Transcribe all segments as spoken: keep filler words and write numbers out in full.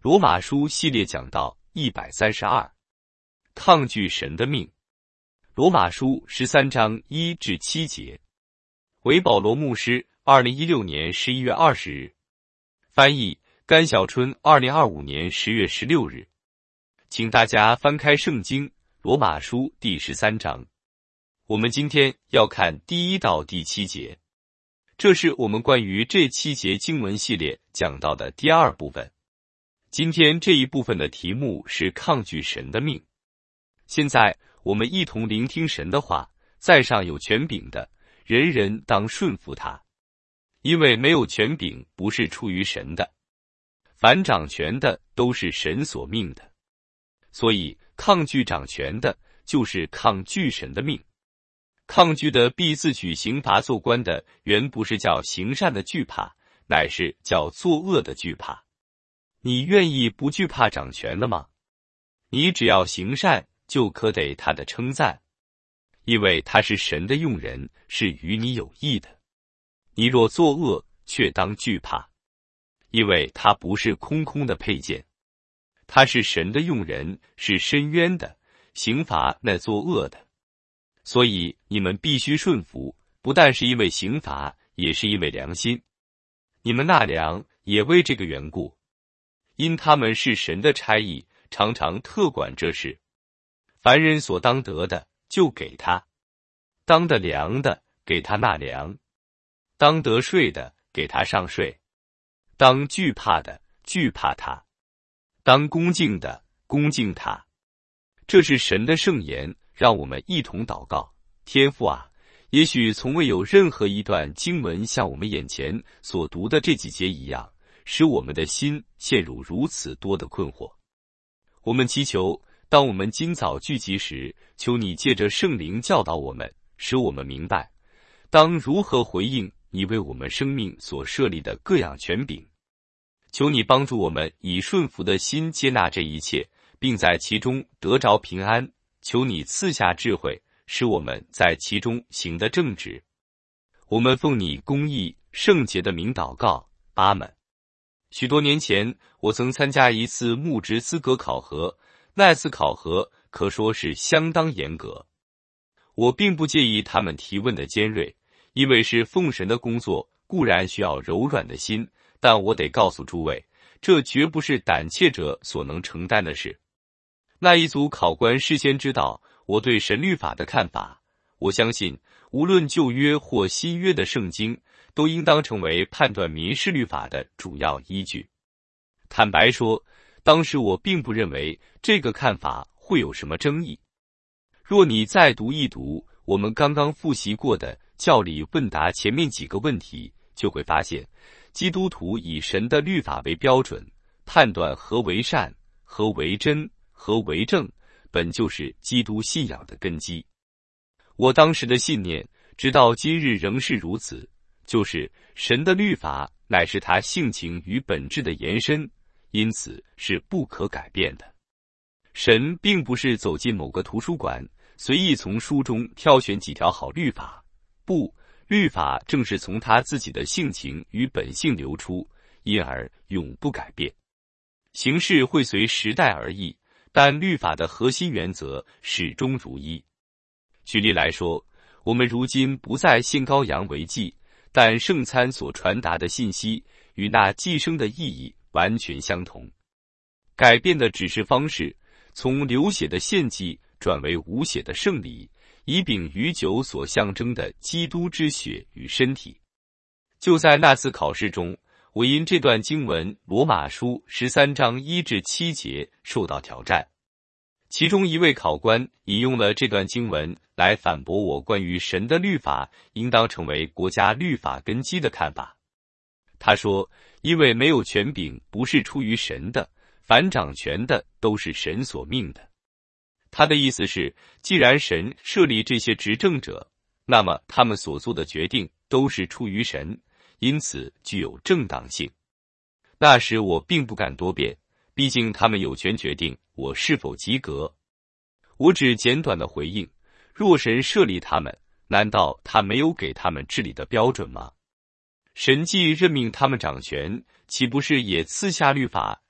罗马书系列讲到一百三十二，抗拒神的命。罗马书十三章一至七节，为保罗牧师，二零一六年十一月二十日，翻译甘小春，二零二五年十月十六日。请大家翻开圣经罗马书第十三章，我们今天要看第一到第七节，这是我们关于这七节经文系列讲到的第二部分。今天这一部分的题目是抗拒神的命。现在我们一同聆听神的话，在上有权柄的，人人当顺服他，因为没有权柄不是出于神的，凡掌权的都是神所命的。所以抗拒掌权的，就是抗拒神的命。抗拒的必自取刑罚做官的，原不是叫行善的惧怕，乃是叫作恶的惧怕。你愿意不惧怕掌权了吗？你只要行善，就可得他的称赞，因为他是神的用人，是与你有益的。你若作恶，却当惧怕，因为他不是空空的佩剑，他是神的用人，是深渊的，刑罚那作恶的。所以你们必须顺服，不但是因为刑罚，也是因为良心。你们纳粮也为这个缘故，因他们是神的差役，常常特管这事。凡人所当得的，就给他；当得粮的，给他纳粮；当得税的，给他上税；当惧怕的，惧怕他；当恭敬的，恭敬他。这是神的圣言，让我们一同祷告。天父啊，也许从未有任何一段经文像我们眼前所读的这几节一样，使我们的心陷入如此多的困惑。我们祈求，当我们今早聚集时，求你借着圣灵教导我们，使我们明白当如何回应你为我们生命所设立的各样权柄。求你帮助我们以顺服的心接纳这一切，并在其中得着平安。求你赐下智慧，使我们在其中行得正直。我们奉你公义圣洁的名祷告，阿们。许多年前，我曾参加一次牧职资格考核，那次考核可说是相当严格。我并不介意他们提问的尖锐，因为是奉神的工作，固然需要柔软的心，但我得告诉诸位，这绝不是胆怯者所能承担的事。那一组考官事先知道我对神律法的看法，我相信无论旧约或新约的圣经，都应当成为判断民事律法的主要依据。坦白说，当时我并不认为这个看法会有什么争议。若你再读一读我们刚刚复习过的教理问答前面几个问题，就会发现基督徒以神的律法为标准，判断何为善、何为真、何为正，本就是基督信仰的根基。我当时的信念，直到今日仍是如此，就是神的律法乃是他性情与本质的延伸，因此是不可改变的。神并不是走进某个图书馆，随意从书中挑选几条好律法，不，律法正是从他自己的性情与本性流出，因而永不改变。形式会随时代而异，但律法的核心原则始终如一。举例来说，我们如今不再献羔羊为祭，但圣餐所传达的信息与那祭牲的意义完全相同。改变的只是方式，从流血的献祭转为无血的圣礼，以饼与酒所象征的基督之血与身体。就在那次考试中，我因这段经文罗马书十三章一至七节受到挑战。其中一位考官引用了这段经文来反驳我关于神的律法应当成为国家律法根基的看法。他说，因为没有权柄不是出于神的，凡掌权的都是神所命的。他的意思是，既然神设立这些执政者，那么他们所做的决定都是出于神，因此具有正当性。那时我并不敢多辩，毕竟他们有权决定我是否及格。我只简短的回应，若神设立他们，难道他没有给他们治理的标准吗？神既任命他们掌权，岂不是也赐下律法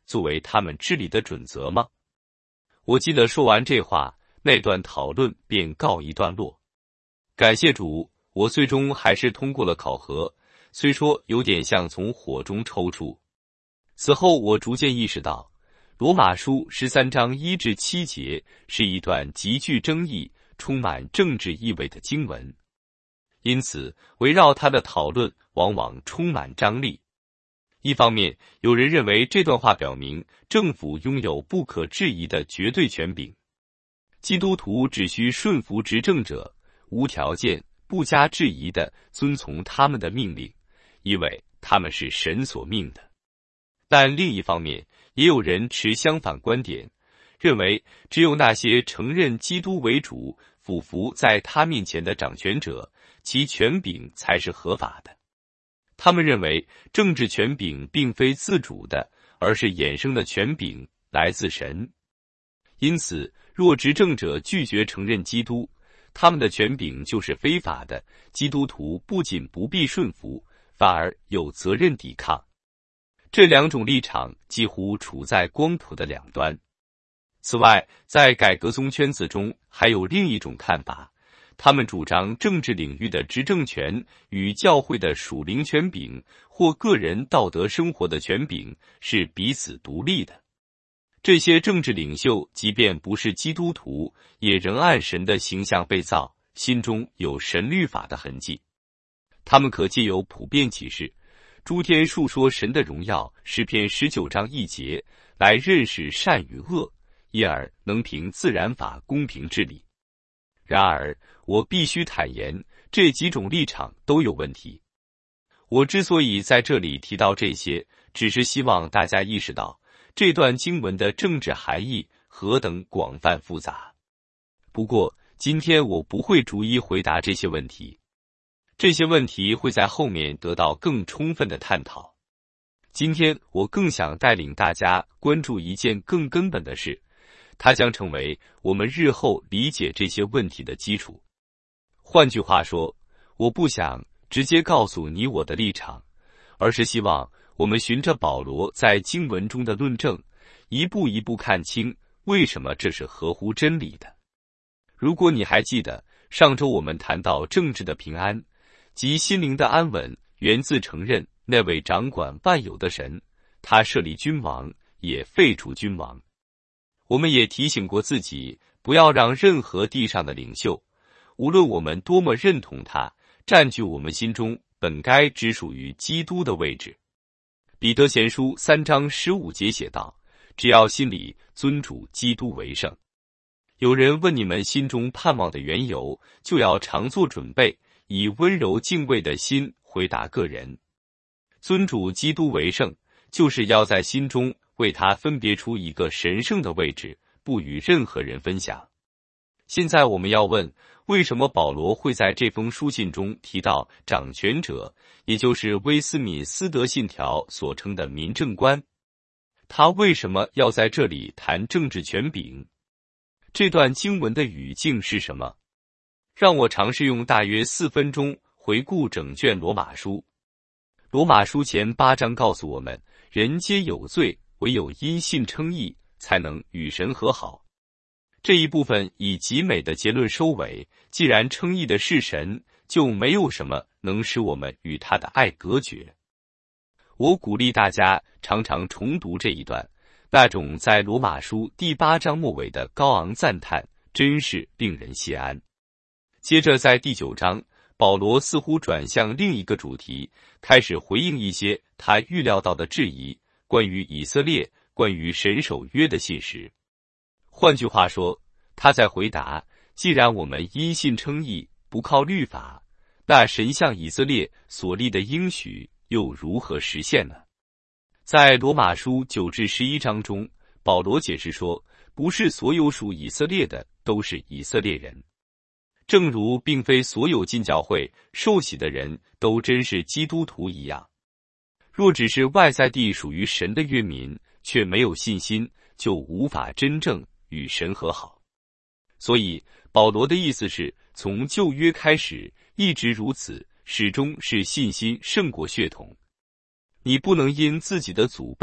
作为他们治理的准则吗？我记得说完这话，那段讨论便告一段落。感谢主，我最终还是通过了考核，虽说有点像从火中抽出。此后我逐渐意识到，罗马书十三章一至七节是一段极具争议、充满政治意味的经文，因此围绕它的讨论往往充满张力。一方面，有人认为这段话表明政府拥有不可质疑的绝对权柄，基督徒只需顺服执政者，无条件、不加质疑地遵从他们的命令，因为他们是神所命的。但另一方面，也有人持相反观点，认为只有那些承认基督为主、俯伏在他面前的掌权者，其权柄才是合法的。他们认为政治权柄并非自主的，而是衍生的权柄，来自神。因此，若执政者拒绝承认基督，他们的权柄就是非法的，基督徒不仅不必顺服，反而有责任抵抗。这两种立场几乎处在光谱的两端。此外，在改革宗圈子中还有另一种看法，他们主张政治领域的执政权与教会的属灵权柄或个人道德生活的权柄是彼此独立的。这些政治领袖即便不是基督徒，也仍按神的形象被造，心中有神律法的痕迹。他们可借由普遍启示，诸天述说神的荣耀，诗篇十九章一节，来认识善与恶，因而能凭自然法公平治理。然而，我必须坦言，这几种立场都有问题。我之所以在这里提到这些，只是希望大家意识到这段经文的政治含义何等广泛复杂。不过，今天我不会逐一回答这些问题，这些问题会在后面得到更充分的探讨。今天我更想带领大家关注一件更根本的事，它将成为我们日后理解这些问题的基础。换句话说，我不想直接告诉你我的立场，而是希望我们循着保罗在经文中的论证，一步一步看清为什么这是合乎真理的。如果你还记得，上周我们谈到政治的平安及心灵的安稳源自承认那位掌管万有的神，他设立君王，也废除君王。我们也提醒过自己，不要让任何地上的领袖，无论我们多么认同他，占据我们心中本该只属于基督的位置。彼得前书三章十五节写道，只要心里尊主基督为圣。有人问你们心中盼望的缘由，就要常做准备，以温柔敬畏的心回答个人。尊主基督为圣，就是要在心中为他分别出一个神圣的位置，不与任何人分享。现在我们要问，为什么保罗会在这封书信中提到掌权者，也就是威斯敏斯德信条所称的民政官？他为什么要在这里谈政治权柄？这段经文的语境是什么？让我尝试用大约四分钟回顾整卷罗马书。罗马书前八章告诉我们，人皆有罪，唯有因信称义，才能与神和好。这一部分以极美的结论收尾，既然称义的是神，就没有什么能使我们与他的爱隔绝。我鼓励大家常常重读这一段，那种在罗马书第八章末尾的高昂赞叹，真是令人谢安。接着在第九章，保罗似乎转向另一个主题，开始回应一些他预料到的质疑，关于以色列，关于神守约的信实。换句话说，他在回答，既然我们因信称义，不靠律法，那神向以色列所立的应许又如何实现呢？在罗马书九至十一章中，保罗解释说，不是所有属以色列的都是以色列人，正如并非所有进教会受洗的人都真是基督徒一样。若只是外在地属于神的约民，却没有信心，就无法真正与神和好。所以保罗的意思是，从旧约开始一直如此，始终是信心胜过血统。你不能因自己的祖辈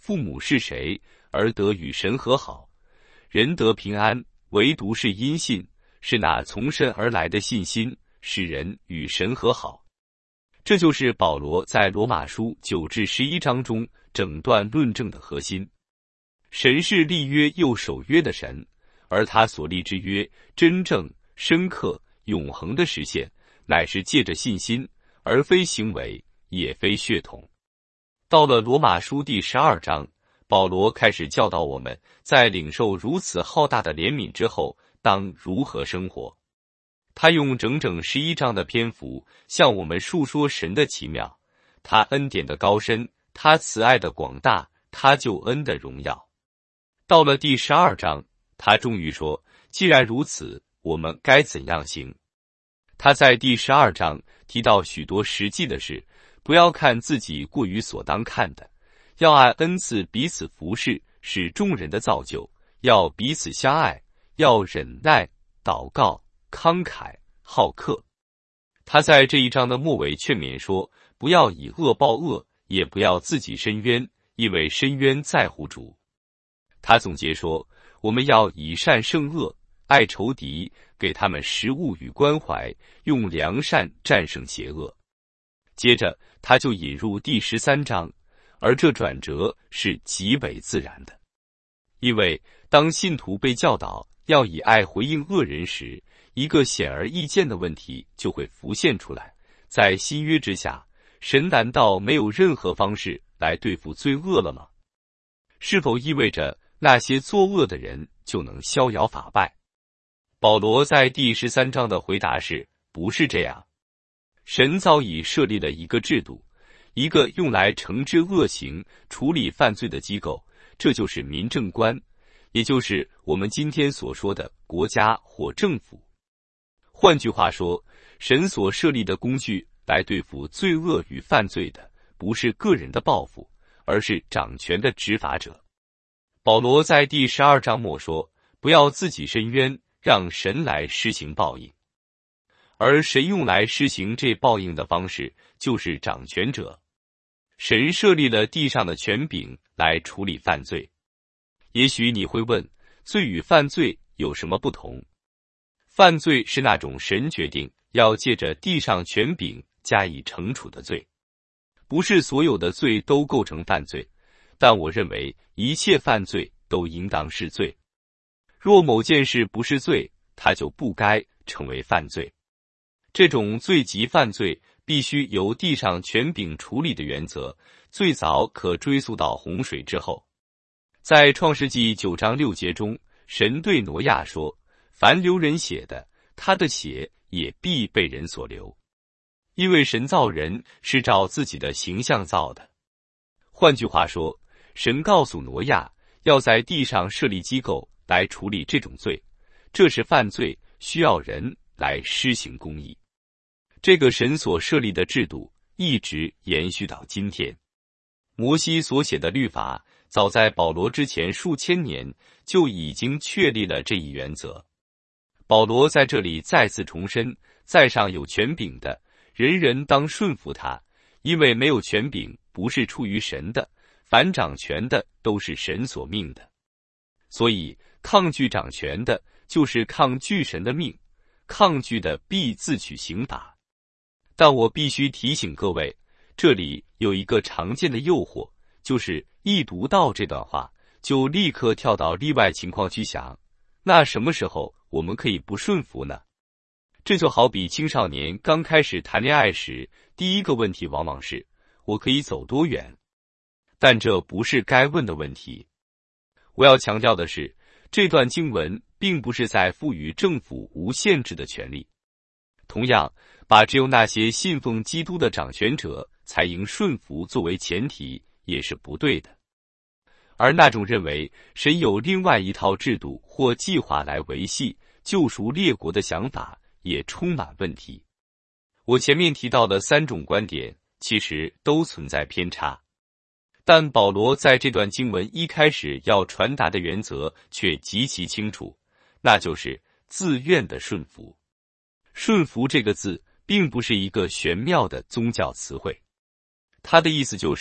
父母是谁，而得与神和好，人得平安，唯独是因信，是那从神而来的信心，使人与神和好。这就是保罗在罗马书九至十一章中整段论证的核心。神是立约又守约的神，而他所立之约真正、深刻、永恒的实现，乃是借着信心，而非行为，也非血统。到了罗马书第十二章，保罗开始教导我们，在领受如此浩大的怜悯之后，当如何生活。他用整整十一章的篇幅向我们述说神的奇妙，他恩典的高深，他慈爱的广大，他救恩的荣耀。到了第十二章，他终于说，既然如此，我们该怎样行？他在第十二章提到许多实际的事，不要看自己过于所当看的，要按恩赐彼此服侍，使众人的造就，要彼此相爱，要忍耐、祷告、慷慨、好客。他在这一章的末尾劝勉说，不要以恶报恶，也不要自己伸冤，因为伸冤在乎主。他总结说，我们要以善胜恶，爱仇敌，给他们食物与关怀，用良善战胜邪恶。接着他就引入第十三章，而这转折是极为自然的，因为当信徒被教导要以爱回应恶人时，一个显而易见的问题就会浮现出来，在新约之下，神难道没有任何方式来对付罪恶了吗？是否意味着那些作恶的人就能逍遥法外？保罗在第十三章的回答是，不是这样。神早已设立了一个制度，一个用来惩治恶行、处理犯罪的机构，这就是民政官，也就是我们今天所说的国家或政府。换句话说，神所设立的工具来对付罪恶与犯罪的，不是个人的报复，而是掌权的执法者。保罗在第十二章末说，不要自己伸冤，让神来施行报应。而神用来施行这报应的方式，就是掌权者。神设立了地上的权柄来处理犯罪。也许你会问，罪与犯罪有什么不同？犯罪是那种神决定要借着地上权柄加以惩处的罪，不是所有的罪都构成犯罪，但我认为一切犯罪都应当是罪。若某件事不是罪，它就不该成为犯罪。这种罪及犯罪必须由地上权柄处理的原则，最早可追溯到洪水之后。在创世纪九章六节中，神对挪亚说，凡流人血的，他的血也必被人所流，因为神造人是照自己的形象造的。换句话说，神告诉挪亚，要在地上设立机构来处理这种罪，这是犯罪，需要人来施行公义。这个神所设立的制度一直延续到今天。摩西所写的律法，早在保罗之前数千年就已经确立了这一原则。保罗在这里再次重申，在上有权柄的，人人当顺服他，因为没有权柄不是出于神的，凡掌权的都是神所命的。所以抗拒掌权的，就是抗拒神的命，抗拒的必自取刑罚。但我必须提醒各位，这里有一个常见的诱惑，就是一读到这段话，就立刻跳到例外情况去想，那什么时候我们可以不顺服呢？这就好比青少年刚开始谈恋爱时，第一个问题往往是，我可以走多远？但这不是该问的问题。我要强调的是，这段经文并不是在赋予政府无限制的权利。同样，把只有那些信奉基督的掌权者才应顺服作为前提，也是不对的。而那种认为神有另外一套制度或计划来维系救赎列国的想法，也充满问题。我前面提到的三种观点，其实都存在偏差。但保罗在这段经文一开始要传达的原则却极其清楚，那就是自愿的顺服。顺服这个字并不是一个玄妙的宗教词汇，它的意思就是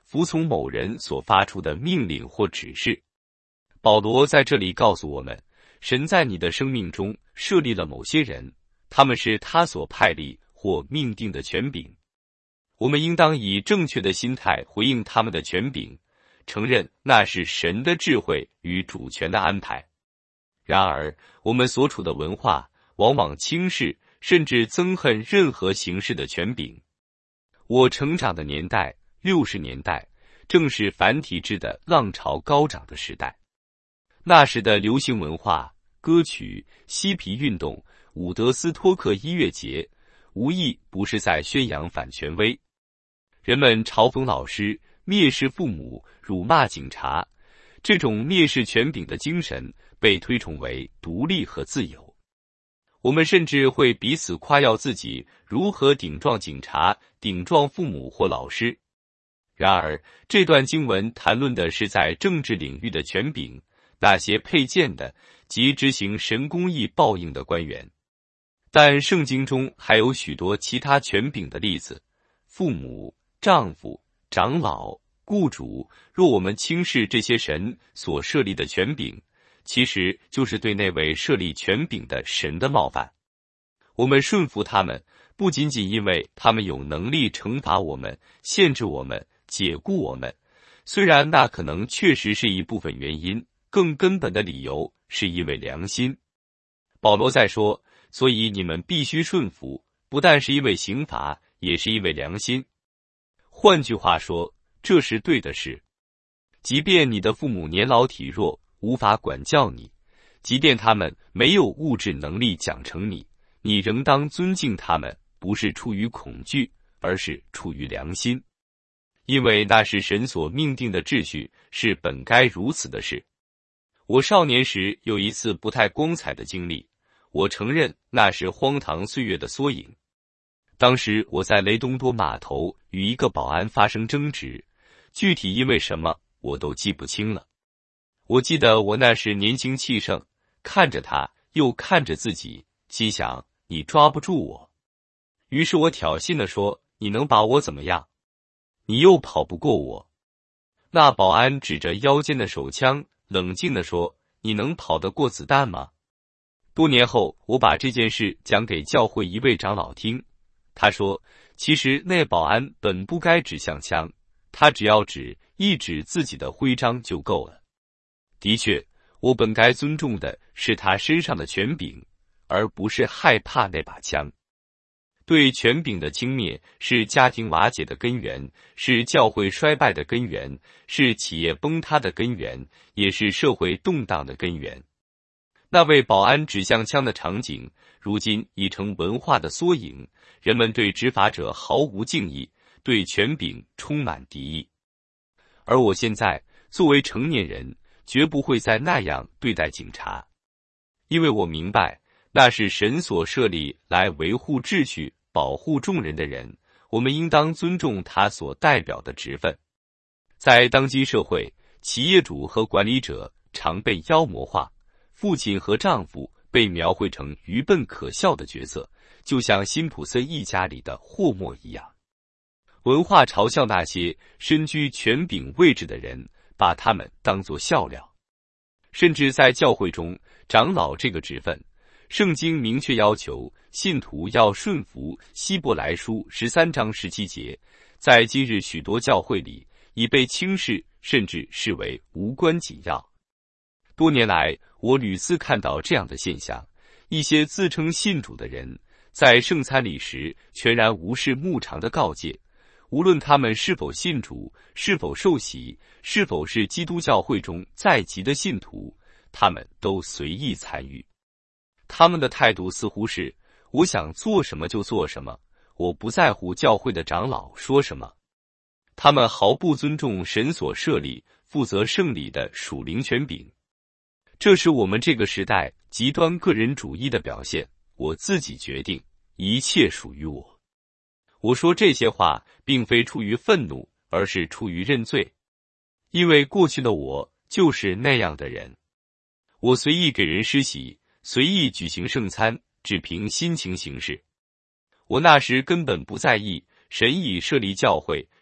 服从某人所发出的命令或指示。保罗在这里告诉我们，神在你的生命中设立了某些人，他们是他所派立或命定的权柄。我们应当以正确的心态回应他们的权柄，承认那是神的智慧与主权的安排。然而，我们所处的文化往往轻视甚至憎恨任何形式的权柄。我成长的年代，六十年代，正是繁体字的浪潮高涨的时代。那时的流行文化、歌曲、嬉皮运动、伍德斯托克音乐节，无一不是在宣扬反权威。人们嘲讽老师，蔑视父母，辱骂警察，这种蔑视权柄的精神被推崇为独立和自由。我们甚至会彼此夸耀自己如何顶撞警察、顶撞父母或老师。然而，这段经文谈论的是在政治领域的权柄，那些佩剑的及执行神公义报应的官员。但圣经中还有许多其他权柄的例子，父母、丈夫、长老、雇主，若我们轻视这些神所设立的权柄，其实就是对那位设立权柄的神的冒犯。我们顺服他们，不仅仅因为他们有能力惩罚我们、限制我们、解雇我们，虽然那可能确实是一部分原因，更根本的理由是因为良心。保罗在说，所以你们必须顺服，不但是因为刑罚，也是因为良心。换句话说，这是对的事。即便你的父母年老体弱，无法管教你，即便他们没有物质能力奖惩你，你仍当尊敬他们，不是出于恐惧，而是出于良心。因为那是神所命定的秩序，是本该如此的事。我少年时有一次不太光彩的经历，我承认那是荒唐岁月的缩影。当时我在雷东多码头与一个保安发生争执，具体因为什么我都记不清了。我记得我那时年轻气盛，看着他，又看着自己，心想你抓不住我。于是我挑衅地说，你能把我怎么样？你又跑不过我。那保安指着腰间的手枪，冷静地说，你能跑得过子弹吗？多年后，我把这件事讲给教会一位长老听，他说，其实那保安本不该指向枪，他只要指一指自己的徽章就够了。的确，我本该尊重的是他身上的权柄，而不是害怕那把枪。对权柄的轻蔑是家庭瓦解的根源，是教会衰败的根源，是企业崩塌的根源，也是社会动荡的根源。那位保安指向枪的场景，如今已成文化的缩影，人们对执法者毫无敬意，对权柄充满敌意。而我现在作为成年人，绝不会再那样对待警察，因为我明白，那是神所设立来维护秩序、保护众人的人，我们应当尊重他所代表的职分。在当今社会，企业主和管理者常被妖魔化，父亲和丈夫被描绘成愚笨可笑的角色，就像辛普森一家里的霍默一样。文化嘲笑那些身居权柄位置的人，把他们当作笑料。甚至在教会中，长老这个职分，圣经明确要求信徒要顺服希伯来书十三章十七节，在今日许多教会里已被轻视，甚至视为无关紧要。多年来，我屡次看到这样的现象，一些自称信主的人在圣餐礼时全然无视牧长的告诫，无论他们是否信主，是否受洗，是否是基督教会中在籍的信徒，他们都随意参与。他们的态度似乎是，我想做什么就做什么，我不在乎教会的长老说什么。他们毫不尊重神所设立、负责圣礼的属灵权柄。这是我们这个时代极端个人主义的表现，我自己决定，一切属于我。我说这些话并非出于愤怒，而是出于认罪，因为过去的我就是那样的人。我随意给人施洗，随意举行圣餐，只凭心情行事。我那时根本不在意神已设立教会，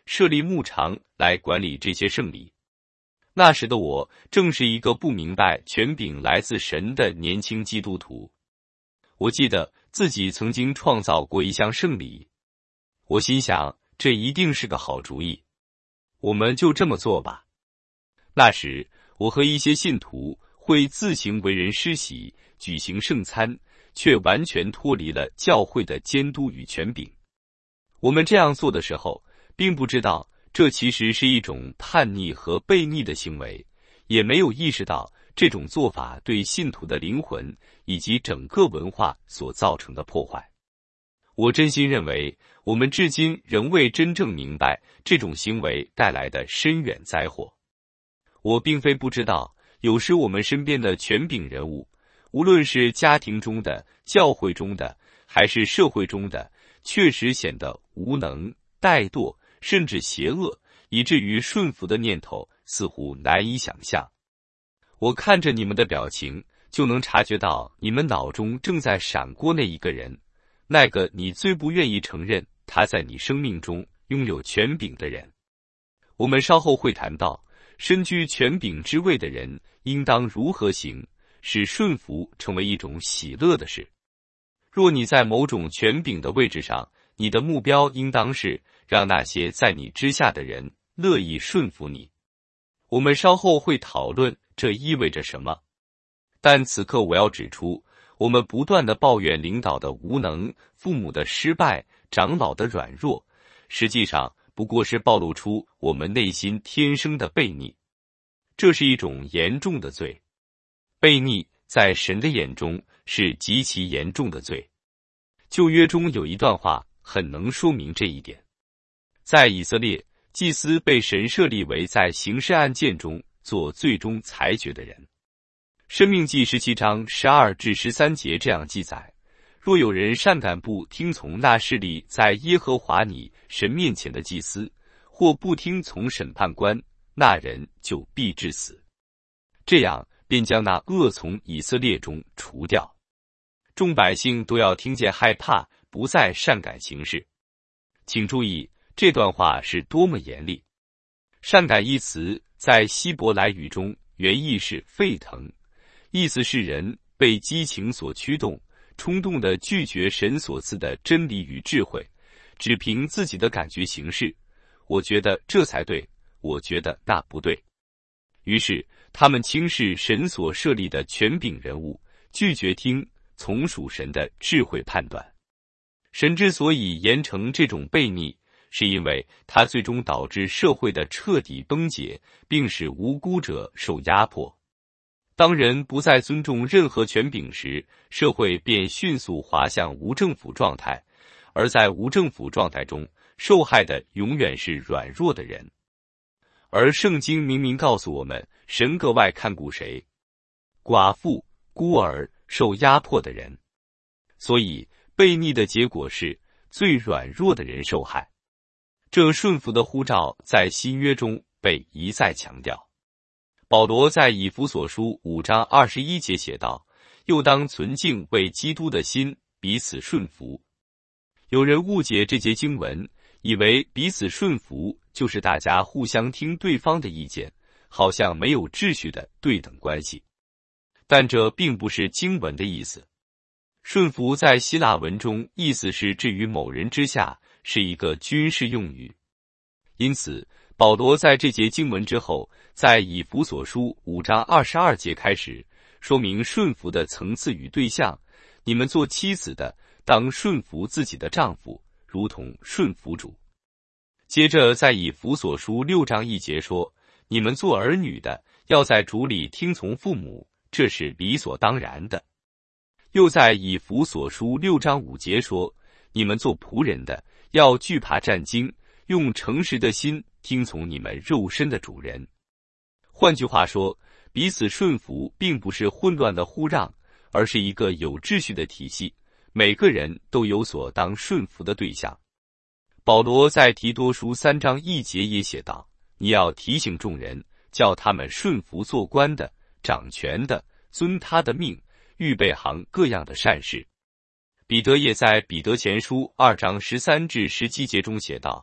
设立牧场来管理这些圣礼。那时的我正是一个不明白权柄来自神的年轻基督徒。我记得自己曾经创造过一项圣礼，我心想这一定是个好主意，我们就这么做吧。那时我和一些信徒会自行为人施洗，举行圣餐，却完全脱离了教会的监督与权柄。我们这样做的时候，并不知道这其实是一种叛逆和悖逆的行为，也没有意识到这种做法对信徒的灵魂以及整个文化所造成的破坏。我真心认为，我们至今仍未真正明白这种行为带来的深远灾祸。我并非不知道，有时我们身边的权柄人物，无论是家庭中的、教会中的，还是社会中的，确实显得无能、怠惰，甚至邪恶，以至于顺服的念头似乎难以想象。我看着你们的表情，就能察觉到你们脑中正在闪过那一个人，那个你最不愿意承认他在你生命中拥有权柄的人。我们稍后会谈到，身居权柄之位的人应当如何行，使顺服成为一种喜乐的事。若你在某种权柄的位置上，你的目标应当是让那些在你之下的人乐意顺服你。我们稍后会讨论这意味着什么，但此刻我要指出，我们不断地抱怨领导的无能、父母的失败、长老的软弱，实际上不过是暴露出我们内心天生的悖逆。这是一种严重的罪。悖逆在神的眼中是极其严重的罪。旧约中有一段话很能说明这一点。在以色列，祭司被神设立为在刑事案件中做最终裁决的人。申命记十七章十二至十三节这样记载：若有人擅敢不听从那势力在耶和华你神面前的祭司，或不听从审判官，那人就必致死。这样便将那恶从以色列中除掉。众百姓都要听见害怕，不再擅敢行事。请注意，这段话是多么严厉。擅敢一词在希伯来语中原意是沸腾，意思是人被激情所驱动，冲动地拒绝神所赐的真理与智慧，只凭自己的感觉行事。我觉得这才对，我觉得那不对。于是他们轻视神所设立的权柄人物，拒绝听从属神的智慧判断。神之所以严惩这种悖逆，是因为它最终导致社会的彻底崩解，并使无辜者受压迫。当人不再尊重任何权柄时，社会便迅速滑向无政府状态，而在无政府状态中，受害的永远是软弱的人。而圣经明明告诉我们，神格外看顾谁？寡妇、孤儿、受压迫的人。所以悖逆的结果是最软弱的人受害。这顺服的呼召在新约中被一再强调。保罗在以弗所书五章二十一节写道：又当存敬为基督的心，彼此顺服。有人误解这节经文，以为彼此顺服就是大家互相听对方的意见，好像没有秩序的对等关系。但这并不是经文的意思。顺服在希腊文中意思是置于某人之下，是一个军事用语。因此保罗在这节经文之后，在以弗所书五章二十二节开始说明顺服的层次与对象。你们做妻子的当顺服自己的丈夫，如同顺服主。接着在以弗所书六章一节说，你们做儿女的要在主里听从父母，这是理所当然的。又在以弗所书六章五节说，你们做仆人的要惧怕战兢，用诚实的心听从你们肉身的主人。换句话说，彼此顺服并不是混乱的互让，而是一个有秩序的体系，每个人都有所当顺服的对象。保罗在提多书三章一节也写道，你要提醒众人，叫他们顺服做官的、掌权的，遵他的命，预备行各样的善事。彼得也在彼得前书二章十三至十七节中写道，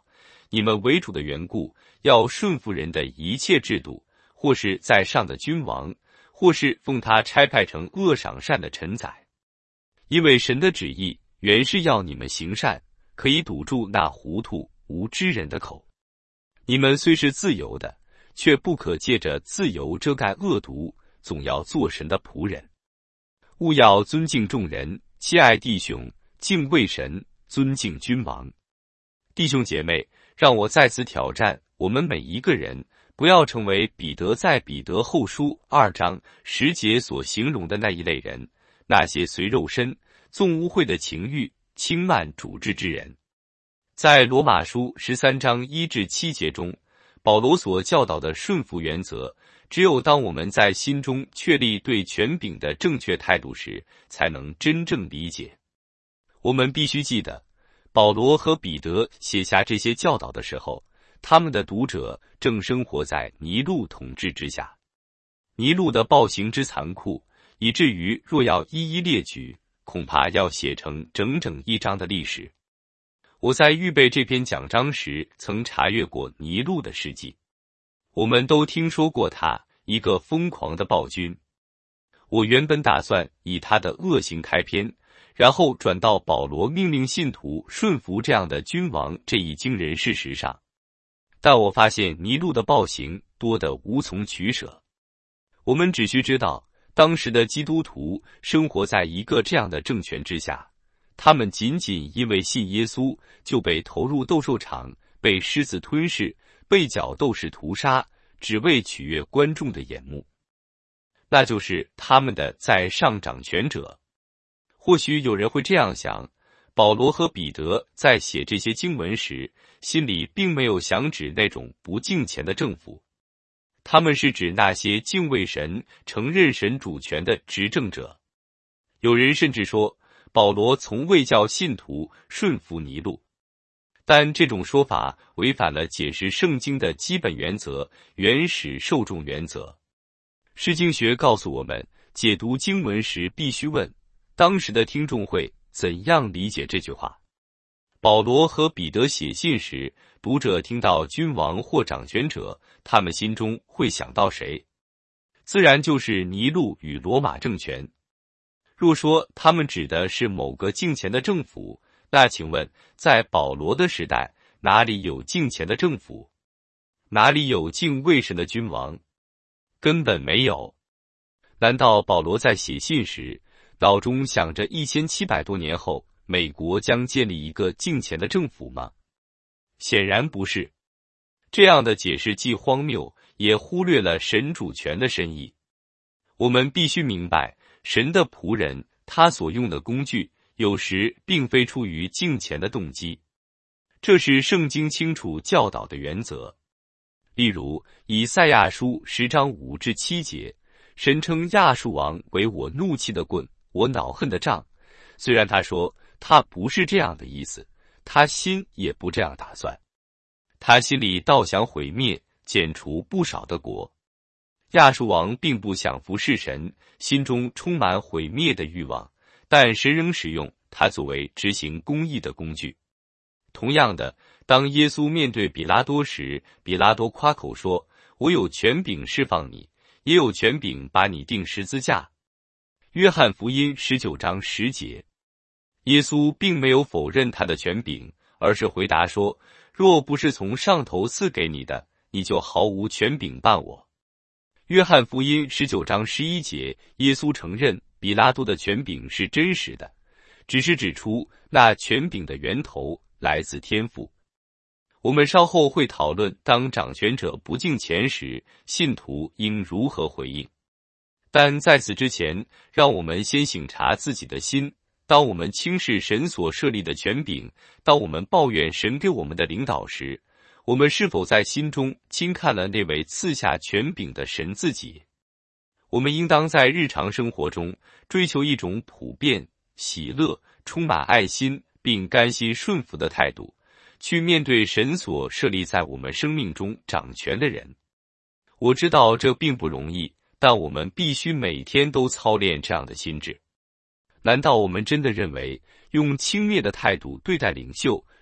你们为主的缘故，要顺服人的一切制度，或是在上的君王，或是奉他差派成恶赏善的臣宰。因为神的旨意原是要你们行善，可以堵住那糊涂无知人的口。你们虽是自由的，却不可借着自由遮盖恶毒，总要做神的仆人。务要尊敬众人，亲爱弟兄，敬畏神，尊敬君王。弟兄姐妹，让我再次挑战我们每一个人，不要成为彼得在彼得后书二章十节所形容的那一类人，那些随肉身纵污秽的情欲，轻慢主治之人。在罗马书十三章一至七节中，保罗所教导的顺服原则，只有当我们在心中确立对权柄的正确态度时，才能真正理解。我们必须记得，保罗和彼得写下这些教导的时候，他们的读者正生活在尼禄统治之下。尼禄的暴行之残酷，以至于若要一一列举，恐怕要写成整整一章的历史。我在预备这篇讲章时，曾查阅过尼禄的事迹。我们都听说过他，一个疯狂的暴君。我原本打算以他的恶行开篇，然后转到保罗命令信徒顺服这样的君王这一惊人事实上。但我发现尼禄的暴行多得无从取舍。我们只需知道，当时的基督徒生活在一个这样的政权之下，他们仅仅因为信耶稣，就被投入斗兽场，被狮子吞噬，被角斗士屠杀，只为取悦观众的眼目。那就是他们的在上掌权者。或许有人会这样想，保罗和彼得在写这些经文时，心里并没有想指那种不敬虔的政府，他们是指那些敬畏神、承认神主权的执政者。有人甚至说，保罗从未叫信徒顺服尼禄，但这种说法违反了解释圣经的基本原则——原始受众原则。释经学告诉我们，解读经文时必须问，当时的听众会怎样理解这句话。保罗和彼得写信时，读者听到君王或掌权者，他们心中会想到谁？自然就是尼禄与罗马政权。若说他们指的是某个敬虔的政府，那请问，在保罗的时代，哪里有敬虔的政府？哪里有敬畏神的君王？根本没有。难道保罗在写信时，脑中想着一千七百多年后，美国将建立一个敬虔的政府吗？显然不是。这样的解释既荒谬，也忽略了神主权的深意。我们必须明白，神的仆人，他所用的工具，有时并非出于敬虔的动机。这是圣经清楚教导的原则。例如，以赛亚书十章五至七节，神称亚述王为我怒气的棍，我恼恨的杖。虽然他说他不是这样的意思，他心也不这样打算。他心里倒想毁灭、剪除不少的国。亚述王并不想服侍神，心中充满毁灭的欲望，但神仍使用他作为执行公义的工具。同样的，当耶稣面对比拉多时，比拉多夸口说，我有权柄释放你，也有权柄把你钉十字架。约翰福音十九章十节。耶稣并没有否认他的权柄，而是回答说，若不是从上头赐给你的，你就毫无权柄办我。约翰福音十九章十一节，耶稣承认比拉多的权柄是真实的，只是指出那权柄的源头来自天父。我们稍后会讨论，当掌权者不敬虔时，信徒应如何回应。但在此之前，让我们先省察自己的心。当我们轻视神所设立的权柄，当我们抱怨神给我们的领导时，我们是否在心中轻看了那位赐下权柄的神自己？我们应当在日常生活中追求一种普遍、喜乐、充满爱心并甘心顺服的态度，去面对神所设立在我们生命中掌权的人。我知道这并不容易，但我们必须每天都操练这样的心智。难道我们真的认为用轻蔑的态度对待领袖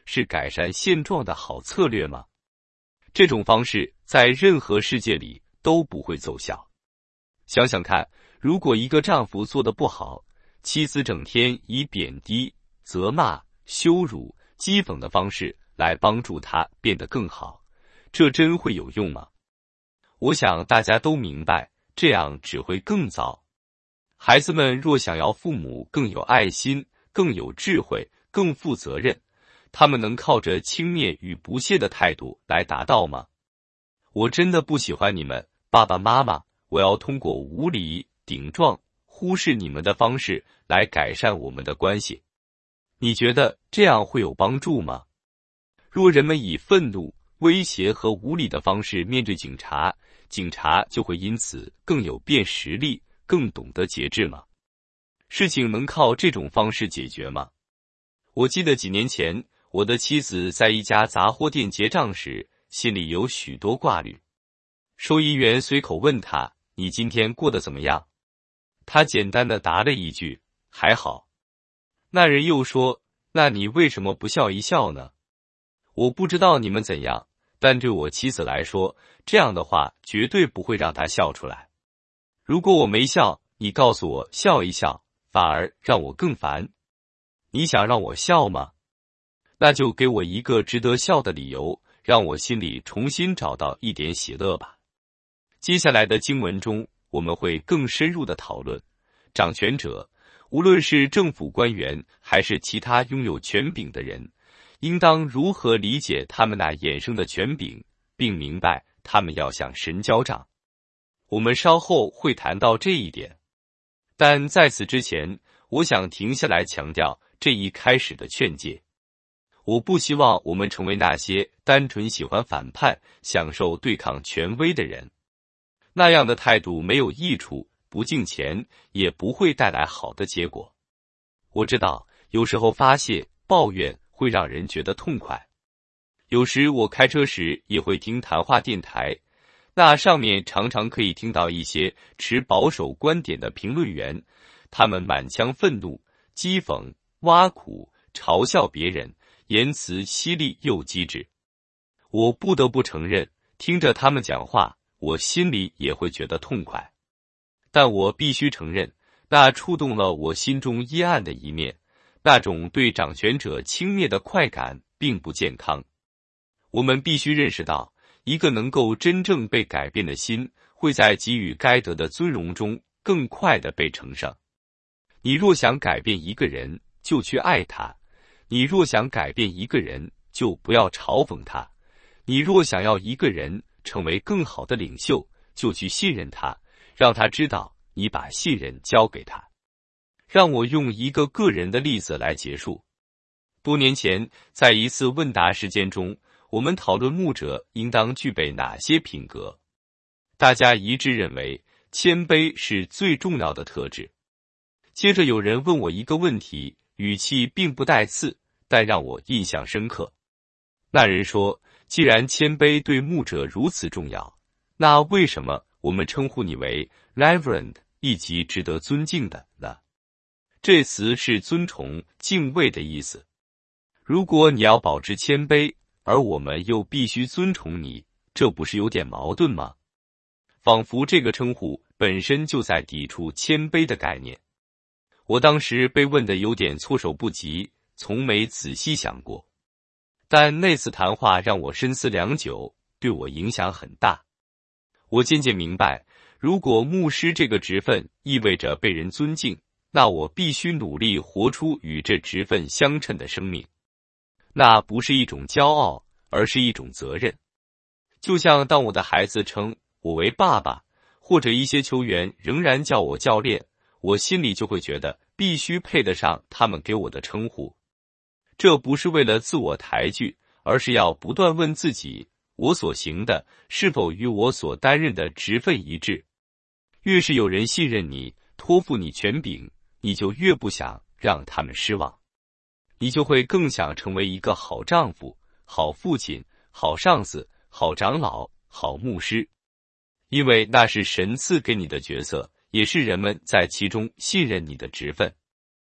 是改善现状的好策略吗？这种方式在任何世界里都不会奏效。想想看，如果一个丈夫做得不好，妻子整天以贬低、责骂、羞辱、讥讽的方式来帮助他变得更好，这真会有用吗？我想大家都明白，这样只会更糟。孩子们若想要父母更有爱心、更有智慧、更负责任，他们能靠着轻蔑与不屑的态度来达到吗？我真的不喜欢你们，爸爸妈妈，我要通过无理、顶撞、忽视你们的方式来改善我们的关系。你觉得这样会有帮助吗？若人们以愤怒、威胁和无理的方式面对警察，警察就会因此更有辨识力，更懂得节制吗？事情能靠这种方式解决吗？我记得几年前，我的妻子在一家杂货店结账时，心里有许多挂虑。收银员随口问他：“你今天过得怎么样？”他简单的答了一句：“还好。”那人又说：“那你为什么不笑一笑呢？”我不知道你们怎样，但对我妻子来说，这样的话绝对不会让她笑出来。如果我没笑，你告诉我笑一笑，反而让我更烦。你想让我笑吗？那就给我一个值得笑的理由，让我心里重新找到一点喜乐吧。接下来的经文中，我们会更深入的讨论掌权者，无论是政府官员还是其他拥有权柄的人，应当如何理解他们那衍生的权柄，并明白他们要向神交账。我们稍后会谈到这一点，但在此之前，我想停下来强调这一开始的劝诫。我不希望我们成为那些单纯喜欢反叛、享受对抗权威的人。那样的态度没有益处，不敬虔，也不会带来好的结果。我知道，有时候发泄、抱怨会让人觉得痛快。有时我开车时也会听谈话电台，那上面常常可以听到一些持保守观点的评论员，他们满腔愤怒、讥讽、挖苦、嘲笑别人，言辞犀利又机智。我不得不承认，听着他们讲话，我心里也会觉得痛快。但我必须承认，那触动了我心中阴暗的一面，那种对掌权者轻蔑的快感并不健康。我们必须认识到，一个能够真正被改变的心，会在给予该得的尊荣中更快地被承上。你若想改变一个人，就去爱他；你若想改变一个人，就不要嘲讽他；你若想要一个人成为更好的领袖，就去信任他，让他知道你把信任交给他。让我用一个个人的例子来结束。多年前，在一次问答时间中，我们讨论牧者应当具备哪些品格。大家一致认为，谦卑是最重要的特质。接着有人问我一个问题，语气并不带刺，但让我印象深刻。那人说，既然谦卑对牧者如此重要，那为什么我们称呼你为 Reverend 以及值得尊敬的呢？这词是尊崇、敬畏的意思。如果你要保持谦卑，而我们又必须尊崇你，这不是有点矛盾吗？仿佛这个称呼本身就在抵触谦卑的概念。我当时被问得有点措手不及，从没仔细想过。但那次谈话让我深思良久，对我影响很大。我渐渐明白，如果牧师这个职分意味着被人尊敬，那我必须努力活出与这职分相称的生命。那不是一种骄傲，而是一种责任。就像当我的孩子称我为爸爸，或者一些球员仍然叫我教练，我心里就会觉得必须配得上他们给我的称呼。这不是为了自我抬举，而是要不断问自己，我所行的是否与我所担任的职分一致。越是有人信任你，托付你权柄，你就越不想让他们失望。你就会更想成为一个好丈夫、好父亲、好上司、好长老、好牧师，因为那是神赐给你的角色，也是人们在其中信任你的职分。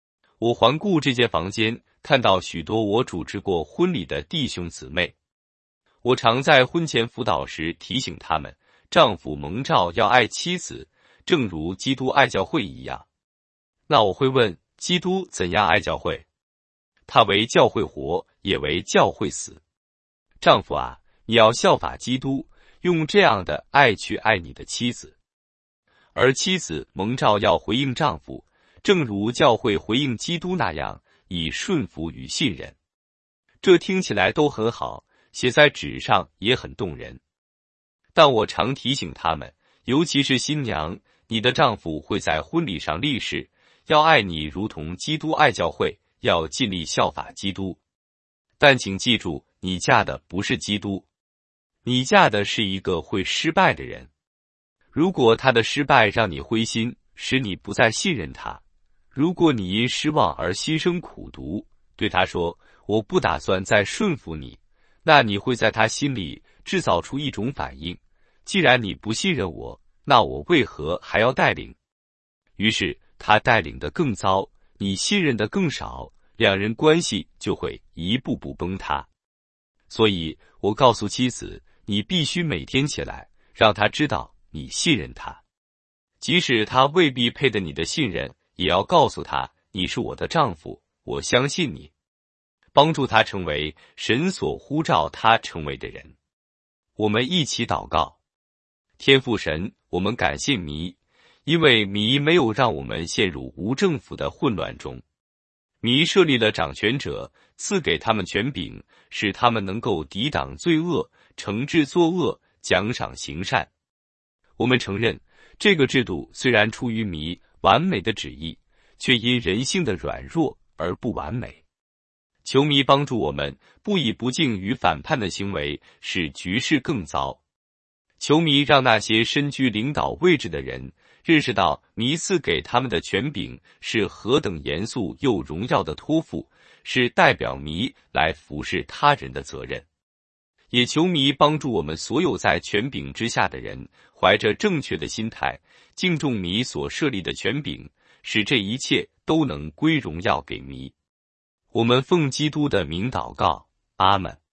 我环顾这间房间，看到许多我主持过婚礼的弟兄姊妹。我常在婚前辅导时提醒他们，丈夫蒙召要爱妻子，正如基督爱教会一样。那我会问，基督怎样爱教会？他为教会活，也为教会死。丈夫啊，你要效法基督，用这样的爱去爱你的妻子。而妻子蒙召要回应丈夫，正如教会回应基督那样，以顺服与信任。这听起来都很好，写在纸上也很动人。但我常提醒他们，尤其是新娘，你的丈夫会在婚礼上立誓，要爱你如同基督爱教会，要尽力效法基督。但请记住，你嫁的不是基督，你嫁的是一个会失败的人。如果他的失败让你灰心，使你不再信任他，如果你因失望而心生苦毒，对他说，我不打算再顺服你，那你会在他心里制造出一种反应，既然你不信任我，那我为何还要带领？于是他带领的更糟，你信任的更少，两人关系就会一步步崩塌。所以我告诉妻子，你必须每天起来，让他知道你信任他，即使他未必配得你的信任，也要告诉他，你是我的丈夫，我相信你，帮助他成为神所呼召他成为的人。我们一起祷告。天父神，我们感谢弥，因为弥没有让我们陷入无政府的混乱中。弥设立了掌权者，赐给他们权柄，使他们能够抵挡罪恶，惩治作恶，奖赏行善。我们承认，这个制度虽然出于弥完美的旨意，却因人性的软弱而不完美。求弥帮助我们，不以不敬与反叛的行为使局势更糟。求弥让那些身居领导位置的人认识到弥赐给他们的权柄是何等严肃又荣耀的托付，是代表弥来服侍他人的责任。也求弥帮助我们所有在权柄之下的人，怀着正确的心态，敬重弥所设立的权柄，使这一切都能归荣耀给弥。我们奉基督的名祷告，阿们。